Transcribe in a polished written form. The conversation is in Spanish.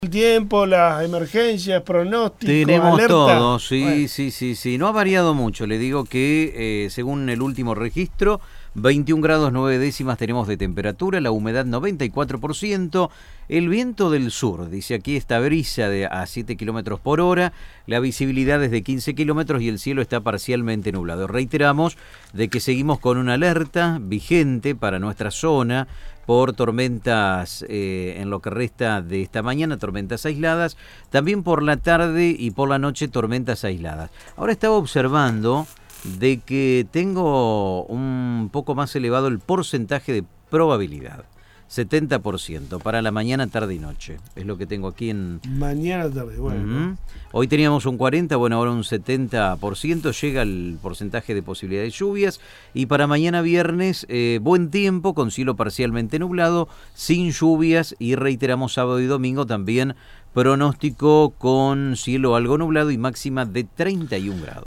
El tiempo, las emergencias, pronósticos, Tenemos alerta. todo, sí, Bueno. sí. No ha variado mucho. Le digo que según el último registro, 21 grados 9 décimas tenemos de temperatura, la humedad 94%, el viento del sur, dice aquí esta brisa a 7 kilómetros por hora, la visibilidad es de 15 kilómetros y el cielo está parcialmente nublado. Reiteramos de que seguimos con una alerta vigente para nuestra zona por tormentas en lo que resta de esta mañana, tormentas aisladas, también por la tarde y por la noche tormentas aisladas. Ahora estaba observando de que tengo un poco más elevado el porcentaje de probabilidad, 70% para la mañana, tarde y noche, es lo que tengo aquí en... Mañana tarde, bueno. Hoy teníamos un 40%, bueno, ahora un 70%, llega el porcentaje de posibilidad de lluvias, y para mañana viernes, buen tiempo, con cielo parcialmente nublado, sin lluvias, y reiteramos sábado y domingo también pronóstico con cielo algo nublado y máxima de 31 grados.